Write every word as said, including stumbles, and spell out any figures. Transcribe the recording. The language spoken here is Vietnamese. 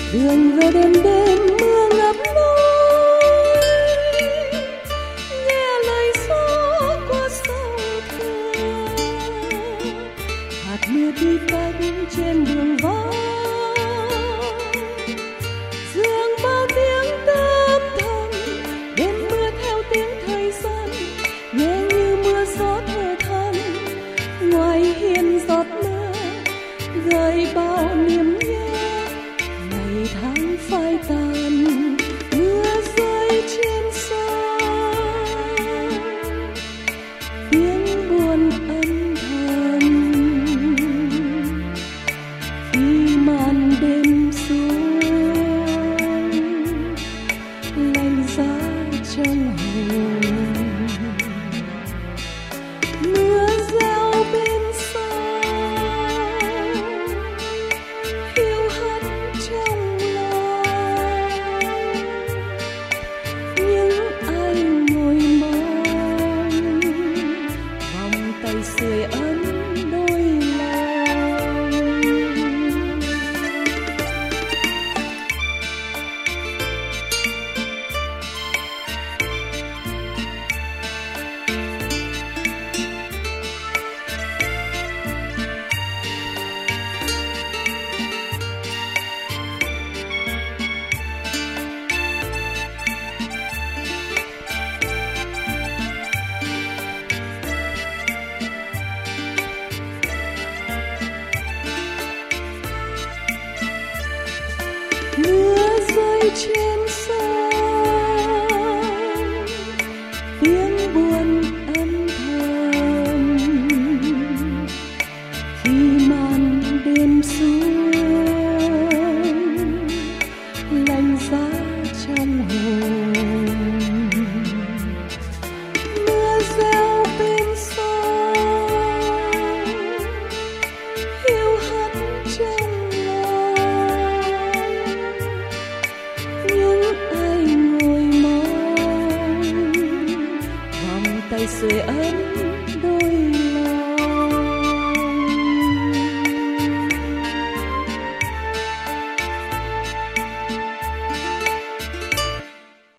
đường về đêm đêm mưa ngập lối, nghe lời gió qua sông thơ, hạt mưa đi tách trên đường vắng, dương bao tiếng âm thầm, đêm mưa theo tiếng thời gian, nghe như mưa gió thở than, ngoài hiên giọt mưa gợi bao niềm nhớ, ngày tháng phai tàn, mưa rơi trên sông, tiếng buồn âm thầm khi màn đêm xuống, lạnh giá trong hồn. Mưa reo bên sông, hiu hắt trong lòng, những ai ngồi mong vòng tay sưởi ấm đôi lòng. Mưa